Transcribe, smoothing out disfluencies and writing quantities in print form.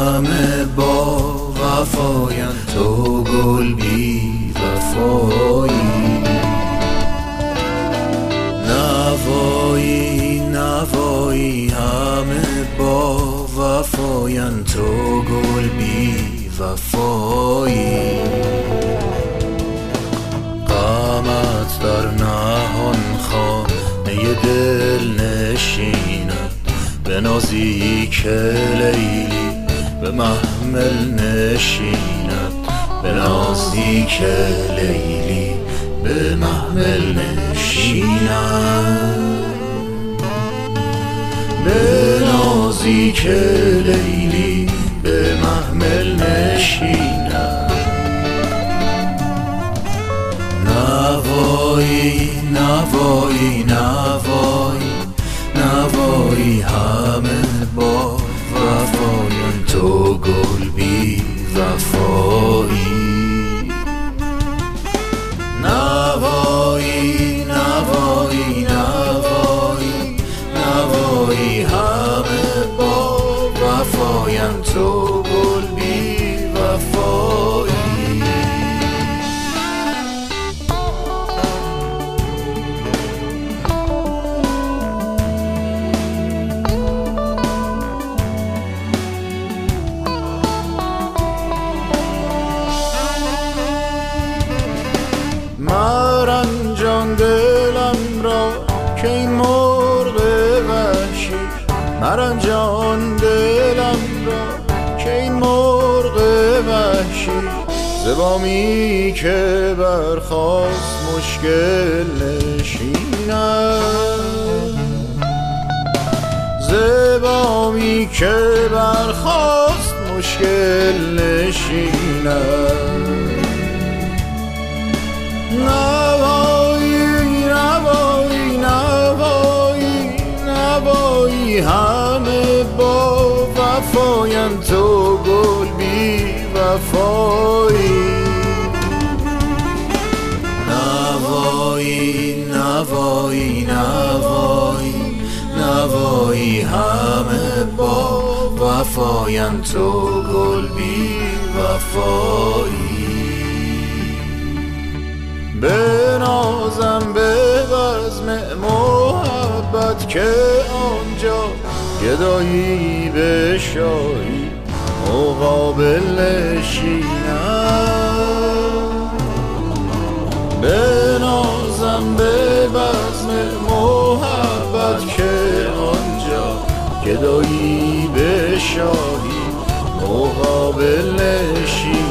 همه با وفاین، تو گل بی وفایی. نوایی نوایی همه با وفاین، تو گل بی وفایی. غمت در نهان خانه دل نشیند، به نازیک لیلی به محمل نشیند، به نازیک لیلی به محمل نشیند، به نازیک لیلی به محمل نشیند. نوایی نوایی نوایی نوایی همه با وفاین، تو گل بی وفایی. نوایی نوایی نوایی نوایی همه با وفاین، تو گل بی وفایی. مرنجان دلم را که این مرغ وحشی، مرنجان دلم را که این مرغ وحشی، زبامی که برخاست مشکل نشیند، زبامی که برخاست مشکل نشیند. نوایی نوایی نوایی نوایی همه با وفاین، تو گل بی وفایی. نوایی نوایی نوایی نوایی همه با وفاین، تو گل بی وفایی. به نازم به بزم محبت که آنجا گدایی به شاهی مقابل نشیند، به نازم به بزم محبت که آنجا گدایی به شاهی مقابل نشیند.